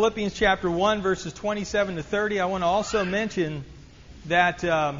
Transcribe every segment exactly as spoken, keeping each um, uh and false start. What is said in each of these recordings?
Philippians chapter one, verses twenty-seven to thirty, I want to also mention that um,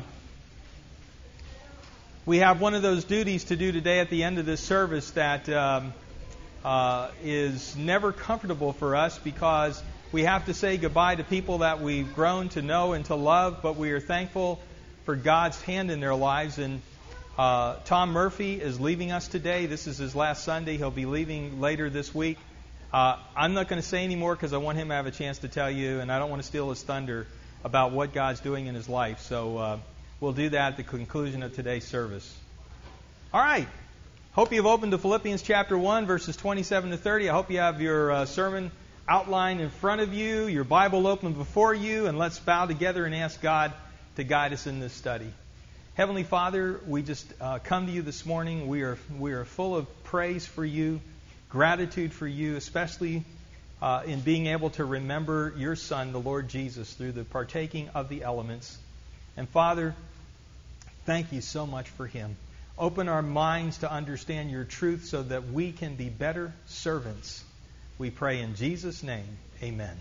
we have one of those duties to do today at the end of this service that um, uh, is never comfortable for us, because we have to say goodbye to people that we've grown to know and to love, but we are thankful for God's hand in their lives. And uh, Tom Murphy is leaving us today. This is his last Sunday. He'll be leaving later this week. Uh, I'm not going to say any more because I want him to have a chance to tell you, and I don't want to steal his thunder about what God's doing in his life. So uh, we'll do that at the conclusion of today's service. All right. Hope you've opened to Philippians chapter one, verses twenty-seven to thirty. I hope you have your uh, sermon outline in front of you, your Bible open before you, and let's bow together and ask God to guide us in this study. Heavenly Father, we just uh, come to you this morning. We are we are full of praise for you, gratitude for you, especially uh, in being able to remember your Son, the Lord Jesus, through the partaking of the elements. And Father, thank you so much for Him. Open our minds to understand your truth so that we can be better servants. We pray in Jesus' name. Amen.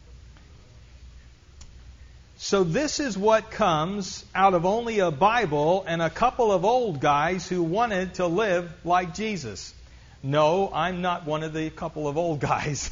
So this is what comes out of only a Bible and a couple of old guys who wanted to live like Jesus. No, I'm not one of the couple of old guys.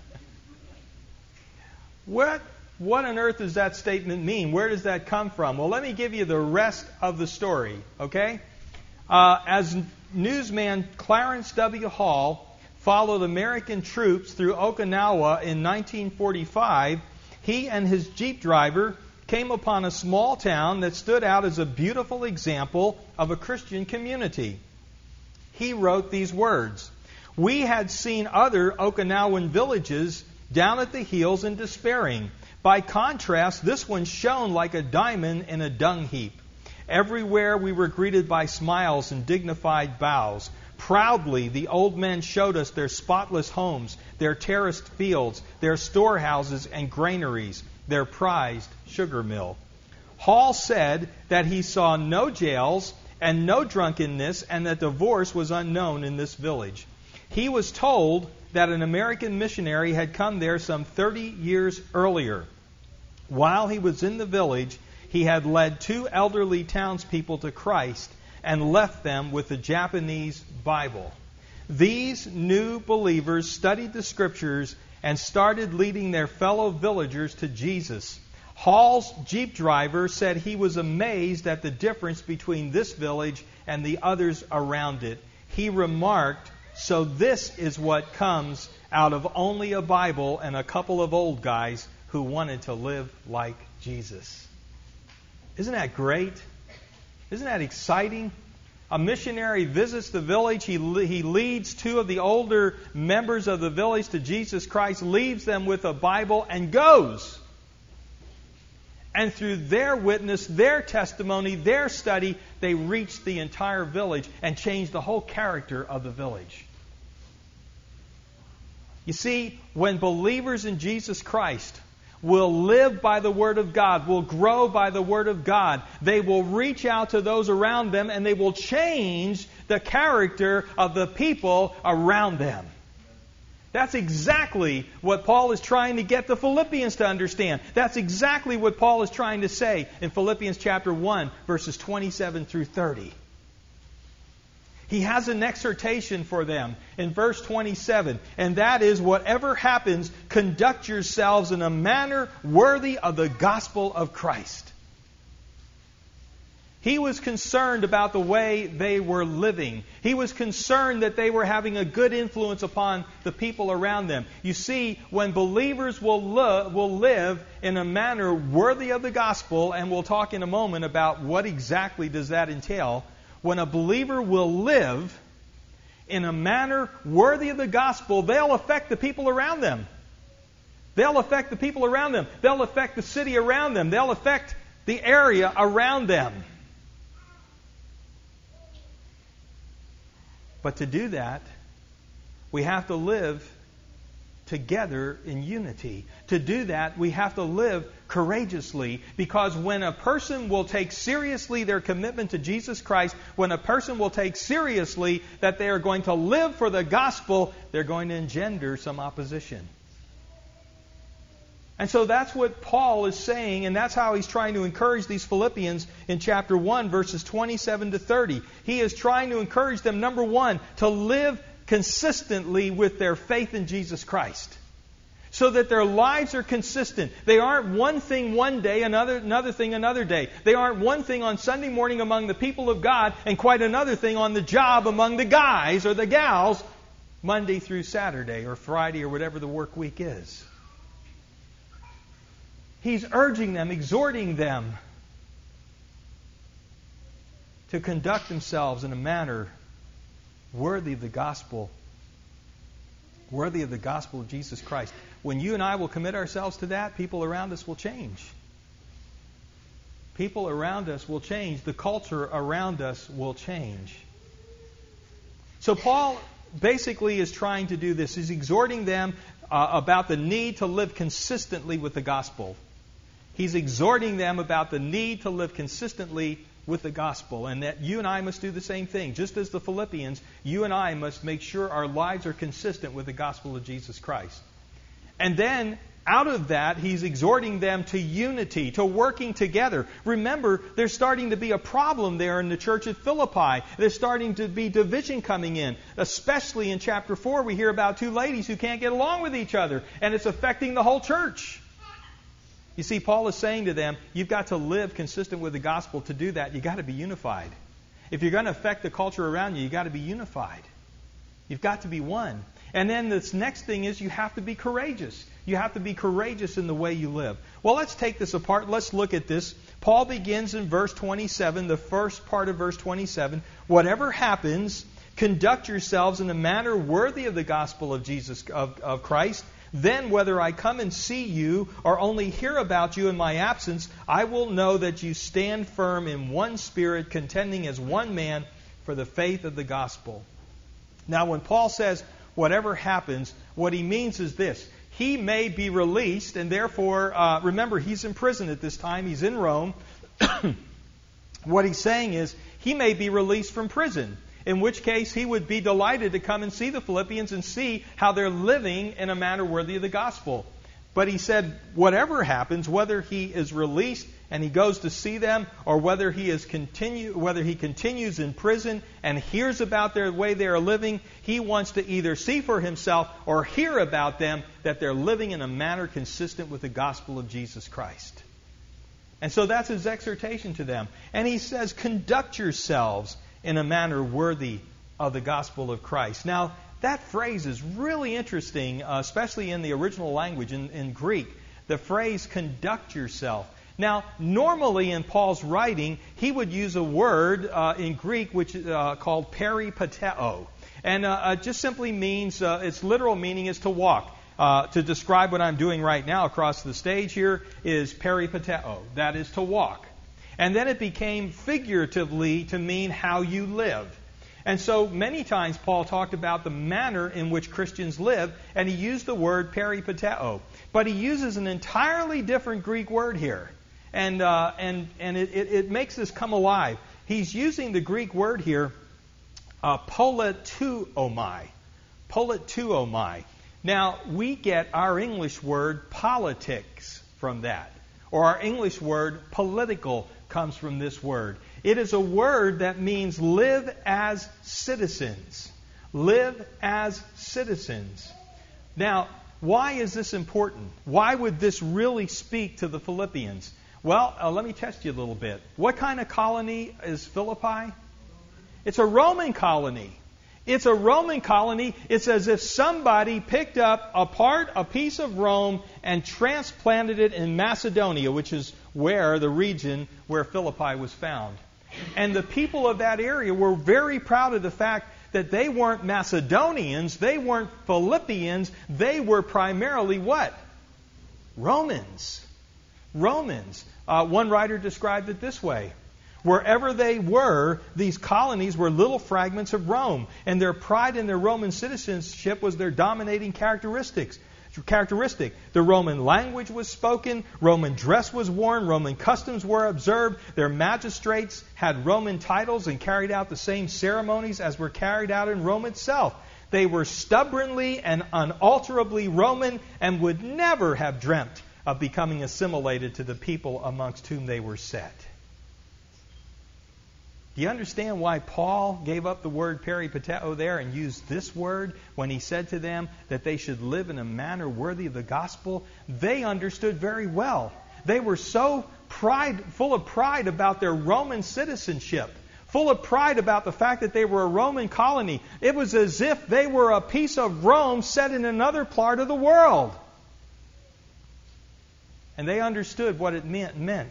What, what on earth does that statement mean? Where does that come from? Well, let me give you the rest of the story, okay? Uh, as newsman Clarence W. Hall followed American troops through Okinawa in nineteen forty-five, he and his Jeep driver came upon a small town that stood out as a beautiful example of a Christian community. He wrote these words: "We had seen other Okinawan villages down at the heels and despairing. By contrast, this one shone like a diamond in a dung heap. Everywhere we were greeted by smiles and dignified bows. Proudly, the old men showed us their spotless homes, their terraced fields, their storehouses and granaries, their prized sugar mill." Hall said that he saw no jails and no drunkenness, and that divorce was unknown in this village. He was told that an American missionary had come there some thirty years earlier. While he was in the village, he had led two elderly townspeople to Christ and left them with the Japanese Bible. These new believers studied the Scriptures and started leading their fellow villagers to Jesus. Hall's Jeep driver said he was amazed at the difference between this village and the others around it. He remarked, "So this is what comes out of only a Bible and a couple of old guys who wanted to live like Jesus." Isn't that great? Isn't that exciting? A missionary visits the village. He, he leads two of the older members of the village to Jesus Christ, leaves them with a Bible, and goes. And through their witness, their testimony, their study, they reached the entire village and changed the whole character of the village. You see, when believers in Jesus Christ will live by the Word of God, will grow by the Word of God, they will reach out to those around them, and they will change the character of the people around them. That's exactly what Paul is trying to get the Philippians to understand. That's exactly what Paul is trying to say in Philippians chapter one, verses twenty-seven through thirty. He has an exhortation for them in verse twenty-seven, and that is, whatever happens, conduct yourselves in a manner worthy of the gospel of Christ. He was concerned about the way they were living. He was concerned that they were having a good influence upon the people around them. You see, when believers will, lo- will live in a manner worthy of the gospel, and we'll talk in a moment about what exactly does that entail. When a believer will live in a manner worthy of the gospel, they'll affect the people around them. They'll affect the people around them. They'll affect the city around them. They'll affect the area around them. But to do that, we have to live together in unity. To do that, we have to live courageously, because when a person will take seriously their commitment to Jesus Christ, when a person will take seriously that they are going to live for the gospel, they're going to engender some opposition. And so that's what Paul is saying, and that's how he's trying to encourage these Philippians in chapter one, verses twenty-seven to thirty. He is trying to encourage them, number one, to live consistently with their faith in Jesus Christ, so that their lives are consistent. They aren't one thing one day, another another thing another day. They aren't one thing on Sunday morning among the people of God and quite another thing on the job among the guys or the gals Monday through Saturday or Friday or whatever the work week is. He's urging them, exhorting them to conduct themselves in a manner worthy of the gospel, worthy of the gospel of Jesus Christ. When you and I will commit ourselves to that, people around us will change. People around us will change. The culture around us will change. So Paul basically is trying to do this. He's exhorting them uh, about the need to live consistently with the gospel. He's exhorting them about the need to live consistently with the gospel, and that you and I must do the same thing. Just as the Philippians, you and I must make sure our lives are consistent with the gospel of Jesus Christ. And then, out of that, he's exhorting them to unity, to working together. Remember, there's starting to be a problem there in the church at Philippi. There's starting to be division coming in. Especially in chapter four, we hear about two ladies who can't get along with each other, and it's affecting the whole church. You see, Paul is saying to them, you've got to live consistent with the gospel. To do that, you've got to be unified. If you're going to affect the culture around you, you've got to be unified. You've got to be one. And then this next thing is you have to be courageous. You have to be courageous in the way you live. Well, let's take this apart. Let's look at this. Paul begins in verse twenty-seven, the first part of verse twenty-seven. Whatever happens, conduct yourselves in a manner worthy of the gospel of Jesus, of, of Christ. Then whether I come and see you or only hear about you in my absence, I will know that you stand firm in one spirit, contending as one man for the faith of the gospel. Now, when Paul says, whatever happens, what he means is this. He may be released, and therefore, uh, remember, he's in prison at this time. He's in Rome. What he's saying is, he may be released from prison, in which case he would be delighted to come and see the Philippians and see how they're living in a manner worthy of the gospel. But he said, whatever happens, whether he is released and he goes to see them, or whether he is continue, whether he continues in prison and hears about their way they are living, he wants to either see for himself or hear about them that they're living in a manner consistent with the gospel of Jesus Christ. And so that's his exhortation to them. And he says, conduct yourselves in a manner worthy of the gospel of Christ. Now, that phrase is really interesting, uh, especially in the original language, in, in Greek. The phrase, conduct yourself. Now, normally in Paul's writing, he would use a word uh, in Greek which is uh, called peripateo. And uh, it just simply means, uh, its literal meaning is to walk. Uh, to describe what I'm doing right now across the stage here is peripateo. That is to walk. And then it became figuratively to mean how you live. And so many times Paul talked about the manner in which Christians live, and he used the word peripateo. But he uses an entirely different Greek word here. And uh, and and it, it, it makes this come alive. He's using the Greek word here, uh, politeuomai. Politeuomai. Now, we get our English word politics from that. Or our English word political comes from this word. It is a word that means live as citizens. Live as citizens. Now, why is this important? Why would this really speak to the Philippians? Well, uh, let me test you a little bit. What kind of colony is Philippi? It's a Roman colony. It's a Roman colony. It's as if somebody picked up a part, a piece of Rome, and transplanted it in Macedonia, which is where the region where Philippi was found. And the people of that area were very proud of the fact that they weren't Macedonians, they weren't Philippians, they were primarily what? Romans. Romans. Uh, one writer described it this way. Wherever they were, these colonies were little fragments of Rome, and their pride in their Roman citizenship was their dominating characteristics. Characteristic. The Roman language was spoken, Roman dress was worn, Roman customs were observed, their magistrates had Roman titles and carried out the same ceremonies as were carried out in Rome itself. They were stubbornly and unalterably Roman and would never have dreamt of becoming assimilated to the people amongst whom they were set. Do you understand why Paul gave up the word peripateo there and used this word when he said to them that they should live in a manner worthy of the gospel? They understood very well. They were so pride, full of pride about their Roman citizenship, full of pride about the fact that they were a Roman colony. It was as if they were a piece of Rome set in another part of the world. And they understood what it meant, meant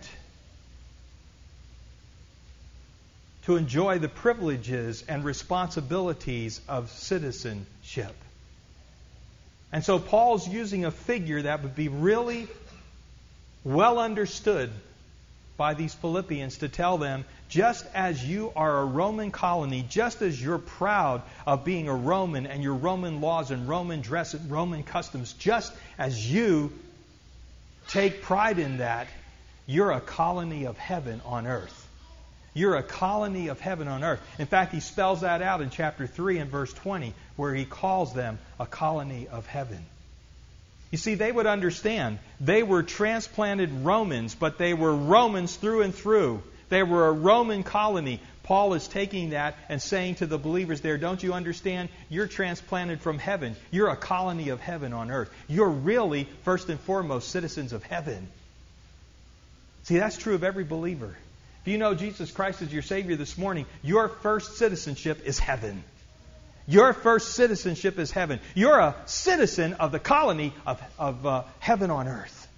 to enjoy the privileges and responsibilities of citizenship. And so Paul's using a figure that would be really well understood by these Philippians to tell them, just as you are a Roman colony, just as you're proud of being a Roman and your Roman laws and Roman dress and Roman customs, just as you take pride in that, you're a colony of heaven on earth. You're a colony of heaven on earth. In fact, he spells that out in chapter three and verse twenty, where he calls them a colony of heaven. You see, they would understand. They were transplanted Romans, but they were Romans through and through. They were a Roman colony. Paul is taking that and saying to the believers there, don't you understand? You're transplanted from heaven. You're a colony of heaven on earth. You're really, first and foremost, citizens of heaven. See, that's true of every believer. If you know Jesus Christ as your Savior this morning, your first citizenship is heaven. Your first citizenship is heaven. You're a citizen of the colony of, of uh, heaven on earth.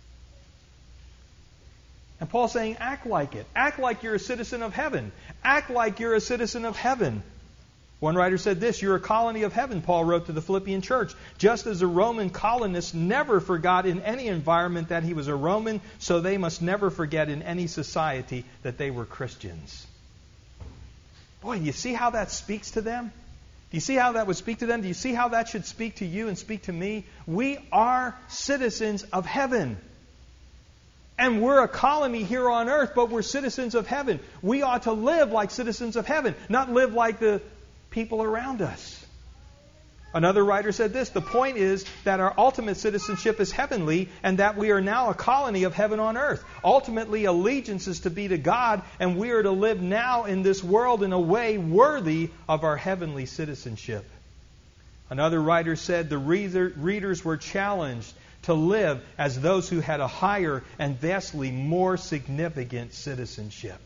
And Paul's saying, act like it. Act like you're a citizen of heaven. Act like you're a citizen of heaven. One writer said this, you're a colony of heaven, Paul wrote to the Philippian church. Just as a Roman colonist never forgot in any environment that he was a Roman, so they must never forget in any society that they were Christians. Boy, do you see how that speaks to them? Do you see how that would speak to them? Do you see how that should speak to you and speak to me? We are citizens of heaven. And we're a colony here on earth, but we're citizens of heaven. We ought to live like citizens of heaven, not live like the people around us. Another writer said this, the point is that our ultimate citizenship is heavenly and that we are now a colony of heaven on earth. Ultimately, allegiance is to be to God, and we are to live now in this world in a way worthy of our heavenly citizenship. Another writer said the reader, readers were challenged to live as those who had a higher and vastly more significant citizenship.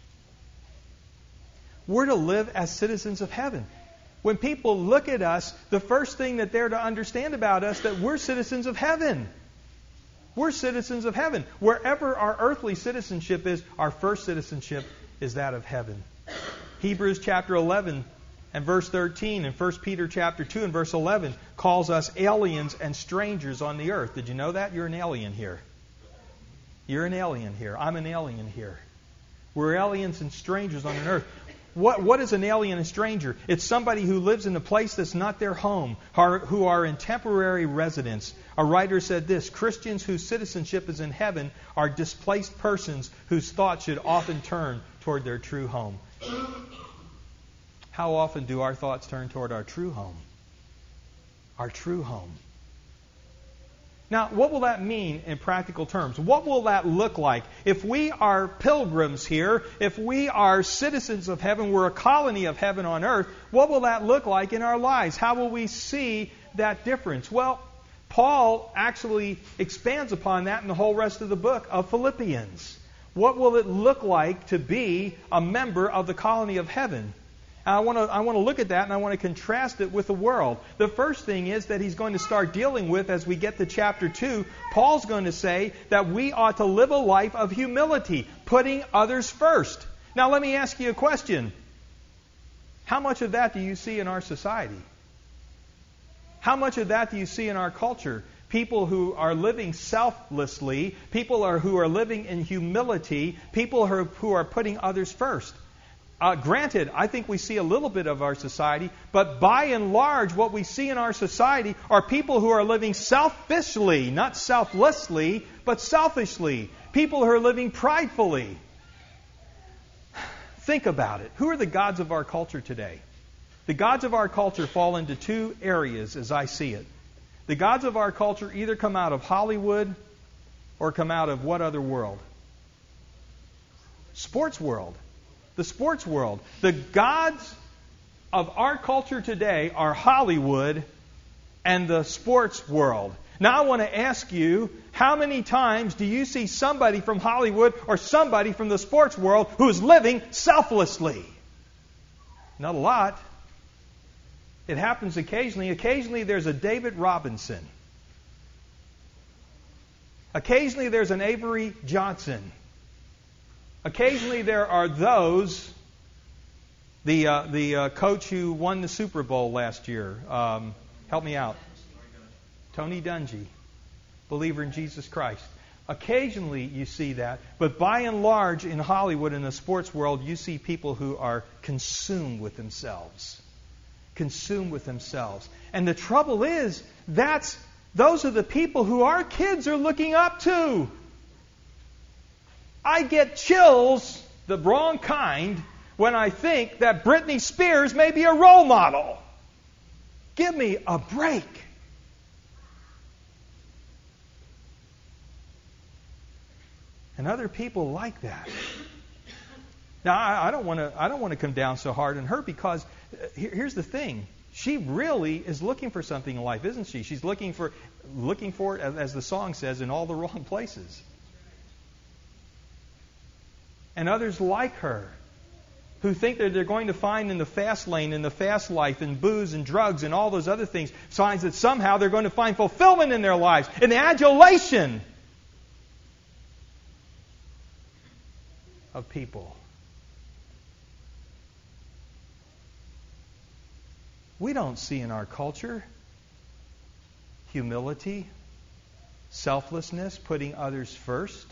We're to live as citizens of heaven. When people look at us, the first thing that they're to understand about us, that we're citizens of heaven. We're citizens of heaven. Wherever our earthly citizenship is, our first citizenship is that of heaven. Hebrews chapter eleven and verse thirteen and First Peter chapter two and verse eleven calls us aliens and strangers on the earth. Did you know that? You're an alien here. You're an alien here. I'm an alien here. We're aliens and strangers on an earth. What, what is an alien and stranger? It's somebody who lives in a place that's not their home, who are in temporary residence. A writer said this, Christians whose citizenship is in heaven are displaced persons whose thoughts should often turn toward their true home. How often do our thoughts turn toward our true home? Our true home. Now, what will that mean in practical terms? What will that look like? If we are pilgrims here, if we are citizens of heaven, we're a colony of heaven on earth, what will that look like in our lives? How will we see that difference? Well, Paul actually expands upon that in the whole rest of the book of Philippians. What will it look like to be a member of the colony of heaven? I want to I want to look at that and I want to contrast it with the world. The first thing is that he's going to start dealing with, as we get to chapter two, Paul's going to say that we ought to live a life of humility, putting others first. Now let me ask you a question. How much of that do you see in our society? How much of that do you see in our culture? People who are living selflessly, people are, who are living in humility, people who are, who are putting others first. Uh, granted, I think we see a little bit of our society, but by and large, what we see in our society are people who are living selfishly, not selflessly, but selfishly. People who are living pridefully. Think about it. Who are the gods of our culture today? The gods of our culture fall into two areas as I see it. The gods of our culture either come out of Hollywood or come out of what other world? Sports world. The sports world. The gods of our culture today are Hollywood and the sports world. Now I want to ask you, how many times do you see somebody from Hollywood or somebody from the sports world who is living selflessly? Not a lot. It happens occasionally. Occasionally there's a David Robinson. Occasionally there's an Avery Johnson. Occasionally there are those, the uh, the uh, coach who won the Super Bowl last year. Um, help me out. Tony Dungy, believer in Jesus Christ. Occasionally you see that, but by and large in Hollywood, in the sports world, you see people who are consumed with themselves. Consumed with themselves. And the trouble is, that's those are the people who our kids are looking up to. I get chills, the wrong kind, when I think that Britney Spears may be a role model. Give me a break. And other people like that. Now, I, I don't want to. I don't want to come down so hard on her, because here, here's the thing: she really is looking for something in life, isn't she? She's looking for, looking for it, as, as the song says, in all the wrong places. And others like her, who think that they're going to find in the fast lane, in the fast life, in booze and drugs and all those other things, signs that somehow they're going to find fulfillment in their lives, in the adulation of people. We don't see in our culture humility, selflessness, putting others first.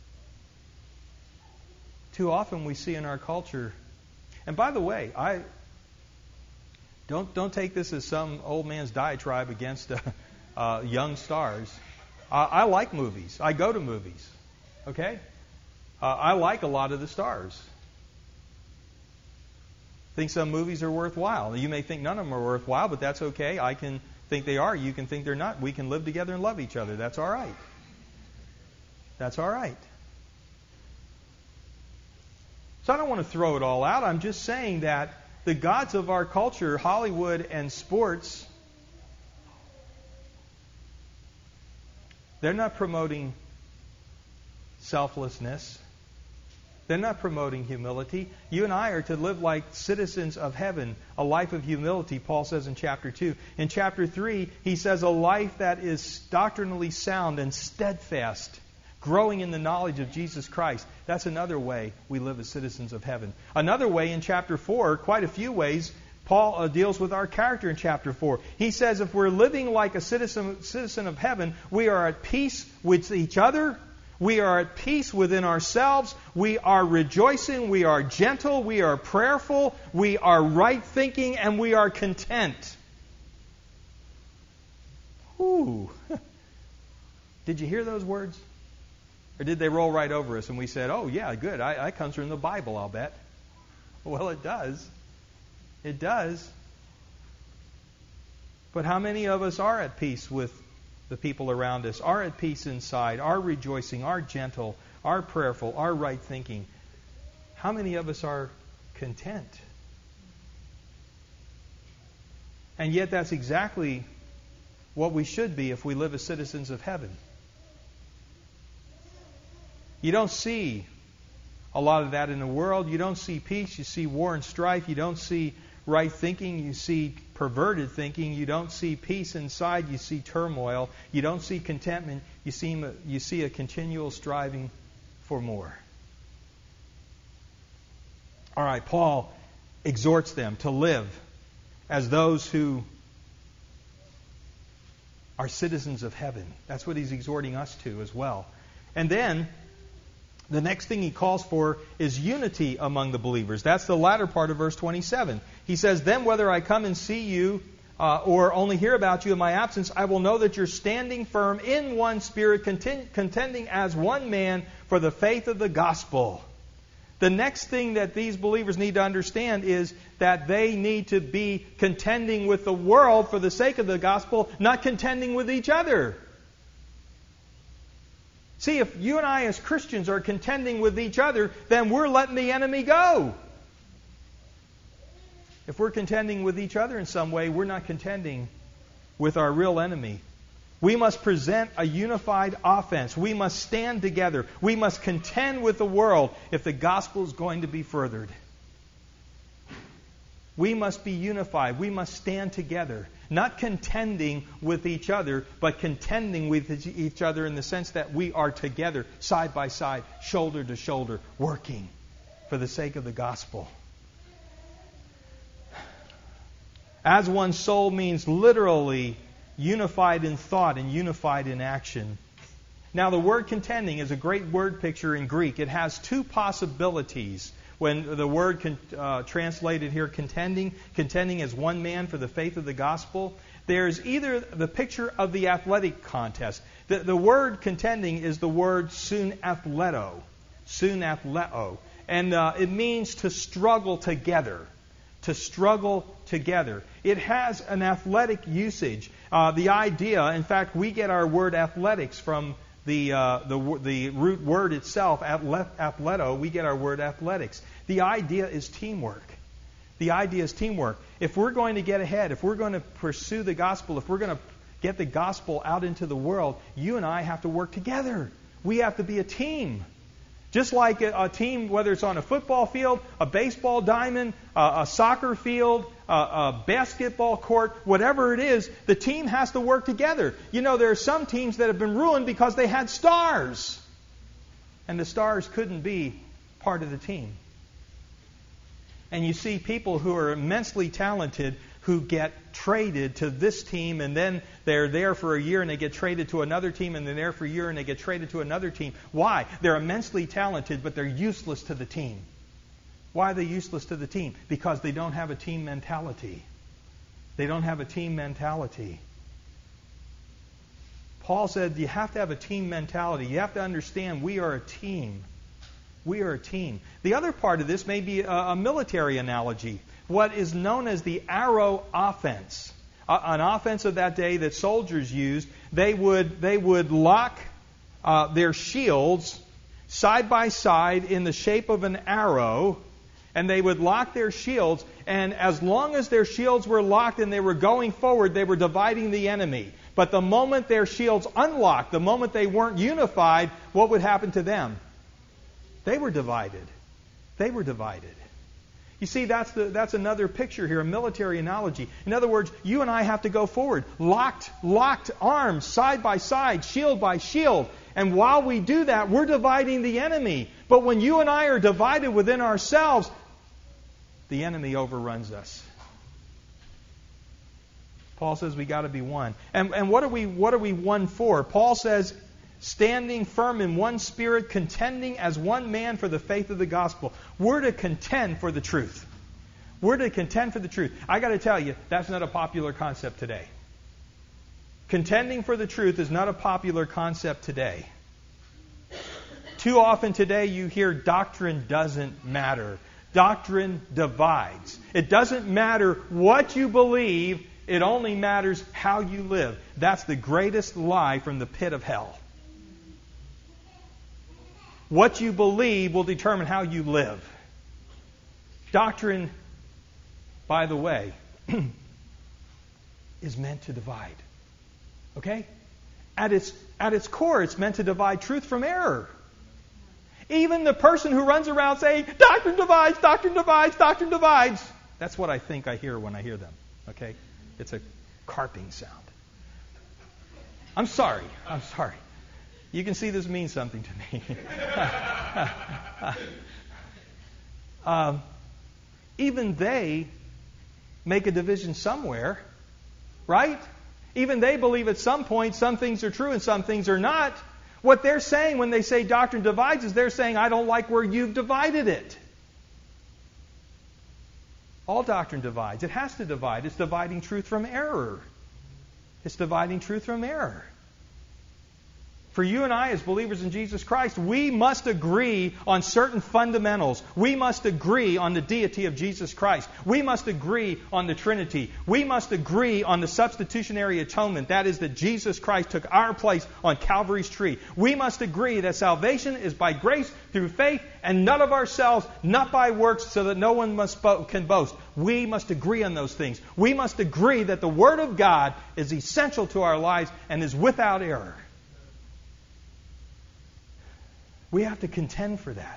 Too often we see in our culture, and by the way, I don't don't take this as some old man's diatribe against uh, uh, young stars. Uh, I like movies. I go to movies. Okay, uh, I like a lot of the stars. Think some movies are worthwhile. You may think none of them are worthwhile, but that's okay. I can think they are. You can think they're not. We can live together and love each other. That's all right. That's all right. So I don't want to throw it all out. I'm just saying that the gods of our culture, Hollywood and sports, they're not promoting selflessness. They're not promoting humility. You and I are to live like citizens of heaven, a life of humility, Paul says in chapter two. In chapter three, he says a life that is doctrinally sound and steadfast, growing in the knowledge of Jesus Christ. That's another way we live as citizens of heaven. Another way in chapter four, quite a few ways, Paul uh, deals with our character in chapter four. He says if we're living like a citizen, citizen of heaven, we are at peace with each other. We are at peace within ourselves. We are rejoicing. We are gentle. We are prayerful. We are right thinking. And we are content. Ooh. Did you hear those words? Or did they roll right over us and we said, oh, yeah, good. I, that comes from the Bible, I'll bet. Well, it does. It does. But how many of us are at peace with the people around us, are at peace inside, are rejoicing, are gentle, are prayerful, are right thinking? How many of us are content? And yet that's exactly what we should be if we live as citizens of heaven. You don't see a lot of that in the world. You don't see peace. You see war and strife. You don't see right thinking. You see perverted thinking. You don't see peace inside. You see turmoil. You don't see contentment. You see, you see a continual striving for more. All right, Paul exhorts them to live as those who are citizens of heaven. That's what he's exhorting us to as well. And then the next thing he calls for is unity among the believers. That's the latter part of verse twenty-seven. He says, then whether I come and see you uh, or only hear about you in my absence, I will know that you're standing firm in one spirit, contend- contending as one man for the faith of the gospel. The next thing that these believers need to understand is that they need to be contending with the world for the sake of the gospel, not contending with each other. See, if you and I as Christians are contending with each other, then we're letting the enemy go. If we're contending with each other in some way, we're not contending with our real enemy. We must present a unified offense. We must stand together. We must contend with the world if the gospel is going to be furthered. We must be unified. We must stand together. Not contending with each other, but contending with each other in the sense that we are together, side by side, shoulder to shoulder, working for the sake of the gospel. As one soul means literally unified in thought and unified in action. Now, the word contending is a great word picture in Greek. It has two possibilities. When the word con, uh, translated here, contending, contending as one man for the faith of the gospel, there's either the picture of the athletic contest. The, the word contending is the word sunathleto, sunathleo, and uh, it means to struggle together, to struggle together. It has an athletic usage. Uh, the idea, in fact, we get our word athletics from the uh, the the root word itself, athleto. We get our word athletics. The idea is teamwork. The idea is teamwork. If we're going to get ahead, if we're going to pursue the gospel, if we're going to get the gospel out into the world, you and I have to work together. We have to be a team. Just like a, a team, whether it's on a football field, a baseball diamond, a, a soccer field, a, a basketball court, whatever it is, the team has to work together. You know, there are some teams that have been ruined because they had stars. And the stars couldn't be part of the team. And you see people who are immensely talented who get traded to this team, and then they're there for a year and they get traded to another team, and they're there for a year and they get traded to another team. Why? They're immensely talented, but they're useless to the team. Why are they useless to the team? Because they don't have a team mentality. They don't have a team mentality. Paul said you have to have a team mentality. You have to understand we are a team. We are a team. The other part of this may be a, a military analogy. What is known as the arrow offense. Uh, an offense of that day that soldiers used, they would they would lock uh, their shields side by side in the shape of an arrow, and they would lock their shields, and as long as their shields were locked and they were going forward, they were dividing the enemy. But the moment their shields unlocked, the moment they weren't unified, what would happen to them? They were divided. They were divided. You see, that's the, that's another picture here, a military analogy. In other words, you and I have to go forward, locked, locked arms, side by side, shield by shield. And while we do that, we're dividing the enemy. But when you and I are divided within ourselves, the enemy overruns us. Paul says we got to be one. And, and what are we what are we one for? Paul says, standing firm in one spirit, contending as one man for the faith of the gospel. We're to contend for the truth. We're to contend for the truth. I got to tell you, that's not a popular concept today. Contending for the truth is not a popular concept today. Too often today you hear doctrine doesn't matter. Doctrine divides. It doesn't matter what you believe, it only matters how you live. That's the greatest lie from the pit of hell. What you believe will determine how you live. Doctrine, by the way, is meant to divide. Okay? At its, at its core, it's meant to divide truth from error. Even the person who runs around saying, doctrine divides, doctrine divides, doctrine divides. That's what I think I hear when I hear them. Okay? It's a carping sound. I'm sorry. I'm sorry. You can see this means something to me. um, even they make a division somewhere, right? Even they believe at some point some things are true and some things are not. What they're saying when they say doctrine divides is they're saying, I don't like where you've divided it. All doctrine divides. It has to divide. It's dividing truth from error. It's dividing truth from error. For you and I as believers in Jesus Christ, we must agree on certain fundamentals. We must agree on the deity of Jesus Christ. We must agree on the Trinity. We must agree on the substitutionary atonement. That is, that Jesus Christ took our place on Calvary's tree. We must agree that salvation is by grace through faith and not of ourselves, not by works, so that no one must bo- can boast. We must agree on those things. We must agree that the Word of God is essential to our lives and is without error. We have to contend for that.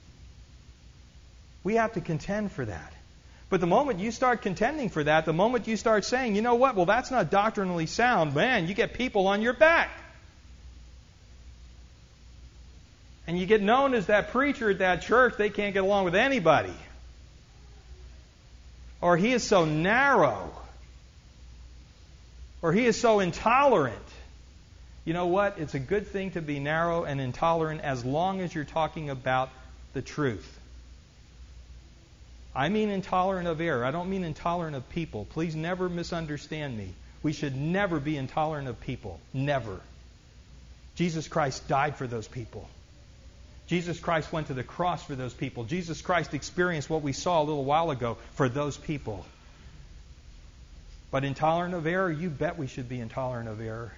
We have to contend for that. But the moment you start contending for that, the moment you start saying, you know what, well, that's not doctrinally sound, man, you get people on your back. And you get known as that preacher at that church, they can't get along with anybody. Or he is so narrow. Or he is so intolerant. You know what? It's a good thing to be narrow and intolerant as long as you're talking about the truth. I mean intolerant of error. I don't mean intolerant of people. Please never misunderstand me. We should never be intolerant of people. Never. Jesus Christ died for those people. Jesus Christ went to the cross for those people. Jesus Christ experienced what we saw a little while ago for those people. But intolerant of error, you bet we should be intolerant of error.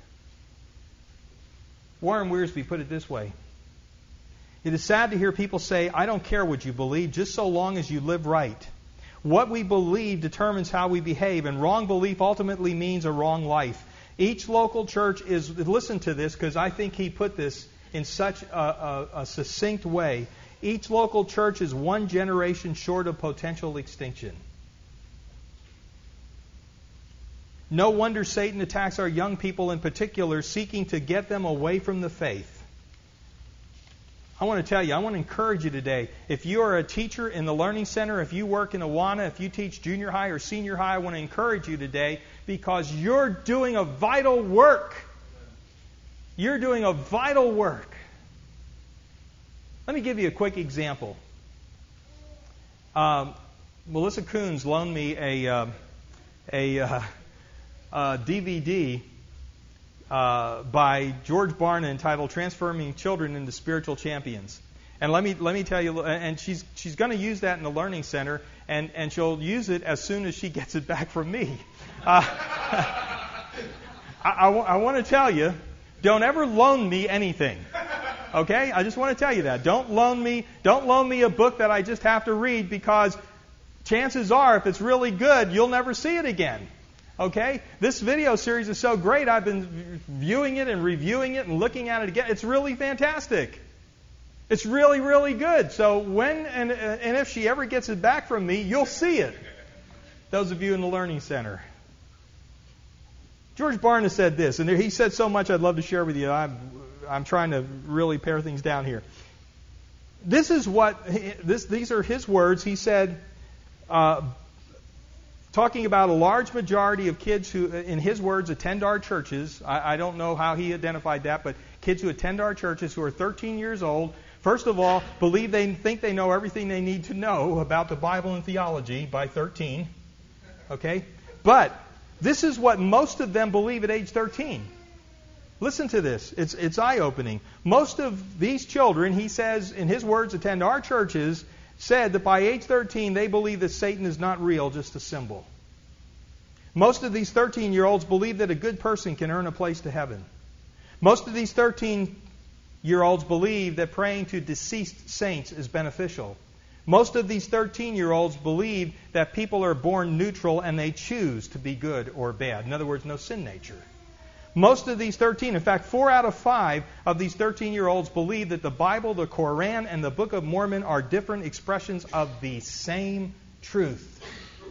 Warren Wiersbe put it this way. It is sad to hear people say, I don't care what you believe, just so long as you live right. What we believe determines how we behave, and wrong belief ultimately means a wrong life. Each local church is, listen to this, because I think he put this in such a, a, a succinct way. Each local church is one generation short of potential extinction. No wonder Satan attacks our young people in particular, seeking to get them away from the faith. I want to tell you, I want to encourage you today. If you are a teacher in the Learning Center, if you work in Awana, if you teach junior high or senior high, I want to encourage you today because you're doing a vital work. You're doing a vital work. Let me give you a quick example. Um, Melissa Coons loaned me a uh, a uh, uh, D V D uh, by George Barna entitled "Transforming Children into Spiritual Champions." And let me let me tell you, and she's she's going to use that in the Learning Center, and, and she'll use it as soon as she gets it back from me. Uh, I, I, I want to tell you, don't ever loan me anything. Okay? I just want to tell you that. Don't loan me, don't loan me a book that I just have to read, because chances are, if it's really good, you'll never see it again. Okay? This video series is so great, I've been viewing it and reviewing it and looking at it again. It's really fantastic. It's really, really good. So when and, and if she ever gets it back from me, you'll see it. Those of you in the Learning Center. George Barna said this, and he said so much I'd love to share with you. I'm, I'm trying to really pare things down here. This is what, this, these are his words. He said, uh, talking about a large majority of kids who, in his words, attend our churches. I, I don't know how he identified that, but kids who attend our churches who are thirteen years old, first of all, believe they think they know everything they need to know about the Bible and theology by thirteen. Okay? But this is what most of them believe at age thirteen. Listen to this. It's, it's eye-opening. Most of these children, he says, in his words, attend our churches, said that by age thirteen they believe that Satan is not real, just a symbol. Most of these thirteen-year-olds believe that a good person can earn a place to heaven. Most of these thirteen-year-olds believe that praying to deceased saints is beneficial. Most of these thirteen-year-olds believe that people are born neutral and they choose to be good or bad. In other words, no sin nature. Most of these thirteen, in fact, four out of five of these thirteen-year-olds believe that the Bible, the Koran, and the Book of Mormon are different expressions of the same truth.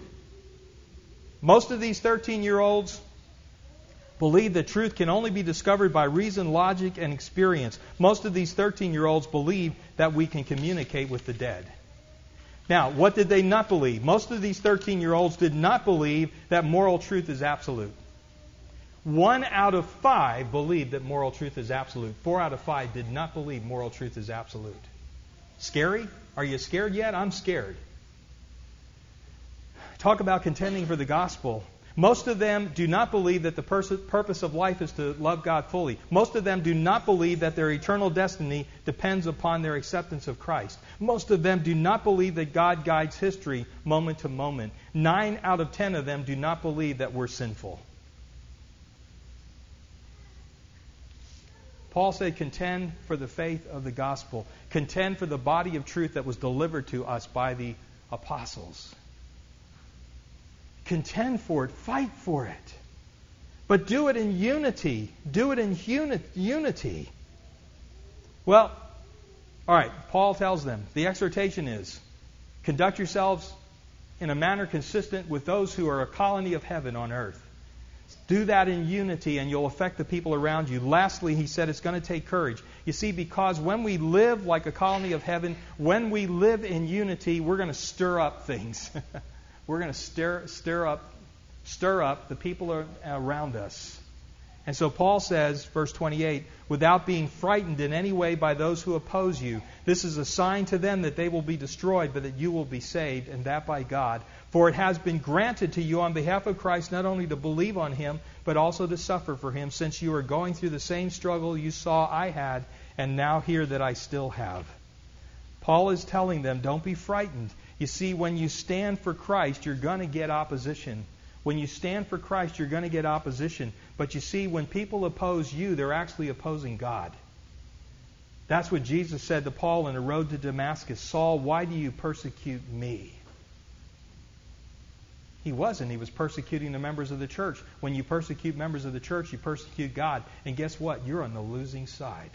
Most of these thirteen-year-olds believe that truth can only be discovered by reason, logic, and experience. Most of these thirteen-year-olds believe that we can communicate with the dead. Now, what did they not believe? Most of these thirteen-year-olds did not believe that moral truth is absolute. One out of five believed that moral truth is absolute. Four out of five did not believe moral truth is absolute. Scary? Are you scared yet? I'm scared. Talk about contending for the gospel. Most of them do not believe that the pers- purpose of life is to love God fully. Most of them do not believe that their eternal destiny depends upon their acceptance of Christ. Most of them do not believe that God guides history moment to moment. Nine out of ten of them do not believe that we're sinful. Paul said, contend for the faith of the gospel. Contend for the body of truth that was delivered to us by the apostles. Contend for it. Fight for it. But do it in unity. Do it in uni- unity. Well, all right, Paul tells them, the exhortation is, conduct yourselves in a manner consistent with those who are a colony of heaven on earth. Do that in unity and you'll affect the people around you. Lastly, he said it's going to take courage. You see, because when we live like a colony of heaven, when we live in unity, we're going to stir up things. We're going to stir, stir up, stir up the people around us. And so Paul says, verse twenty-eight, without being frightened in any way by those who oppose you, this is a sign to them that they will be destroyed, but that you will be saved, and that by God. For it has been granted to you on behalf of Christ not only to believe on Him, but also to suffer for Him, since you are going through the same struggle you saw I had, and now hear that I still have. Paul is telling them, don't be frightened. You see, when you stand for Christ, you're going to get opposition. When you stand for Christ, you're going to get opposition. But you see, when people oppose you, they're actually opposing God. That's what Jesus said to Paul on the road to Damascus. Saul, why do you persecute me? He wasn't. He was persecuting the members of the church. When you persecute members of the church, you persecute God. And guess what? You're on the losing side.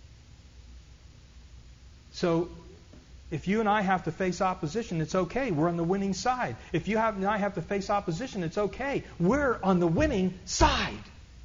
So, if you and I have to face opposition, it's okay. We're on the winning side. If you have, and I have to face opposition, it's okay. We're on the winning side.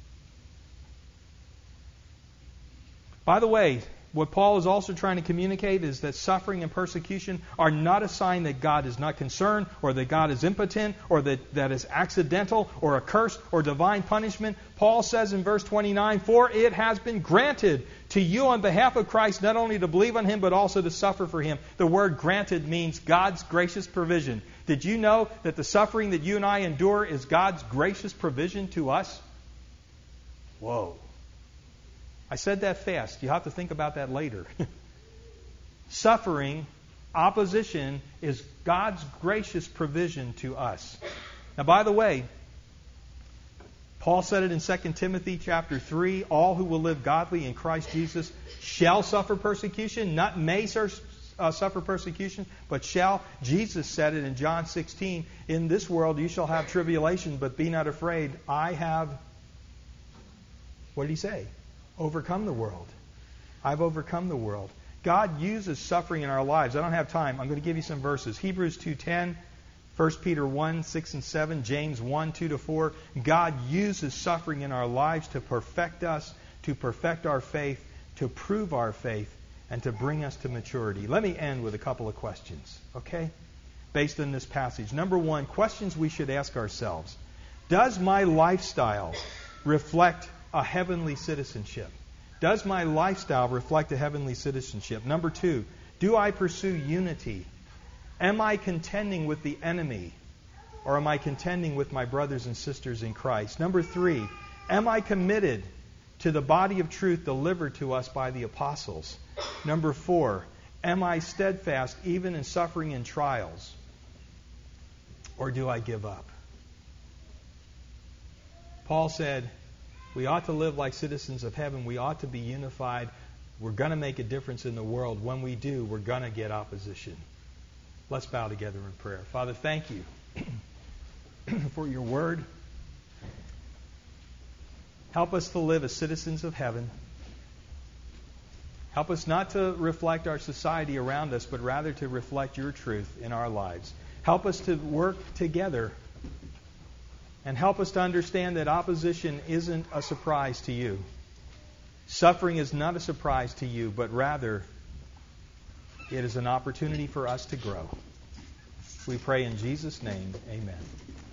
By the way, what Paul is also trying to communicate is that suffering and persecution are not a sign that God is not concerned, or that God is impotent, or that that is accidental, or a curse, or divine punishment. Paul says in verse twenty-nine, for it has been granted to you on behalf of Christ not only to believe on Him, but also to suffer for Him. The word granted means God's gracious provision. Did you know that the suffering that you and I endure is God's gracious provision to us? Whoa. I said that fast. You have to think about that later. Suffering, opposition, is God's gracious provision to us. Now, by the way, Paul said it in Second Timothy chapter three, all who will live godly in Christ Jesus shall suffer persecution, not may uh, suffer persecution, but shall. Jesus said it in John sixteen, in this world you shall have tribulation, but be not afraid. I have, what did he say? Overcome the world. I've overcome the world. God uses suffering in our lives. I don't have time. I'm going to give you some verses. Hebrews two ten, First Peter one, six and seven, James one, two to four. God uses suffering in our lives to perfect us, to perfect our faith, to prove our faith, and to bring us to maturity. Let me end with a couple of questions, okay? Based on this passage. Number one, questions we should ask ourselves. Does my lifestyle reflect a heavenly citizenship? Does my lifestyle reflect a heavenly citizenship? Number two, do I pursue unity? Am I contending with the enemy? Or am I contending with my brothers and sisters in Christ? Number three, am I committed to the body of truth delivered to us by the apostles? Number four, am I steadfast even in suffering and trials? Or do I give up? Paul said, we ought to live like citizens of heaven. We ought to be unified. We're going to make a difference in the world. When we do, we're going to get opposition. Let's bow together in prayer. Father, thank you for your word. Help us to live as citizens of heaven. Help us not to reflect our society around us, but rather to reflect your truth in our lives. Help us to work together. And help us to understand that opposition isn't a surprise to you. Suffering is not a surprise to you, but rather it is an opportunity for us to grow. We pray in Jesus' name, amen.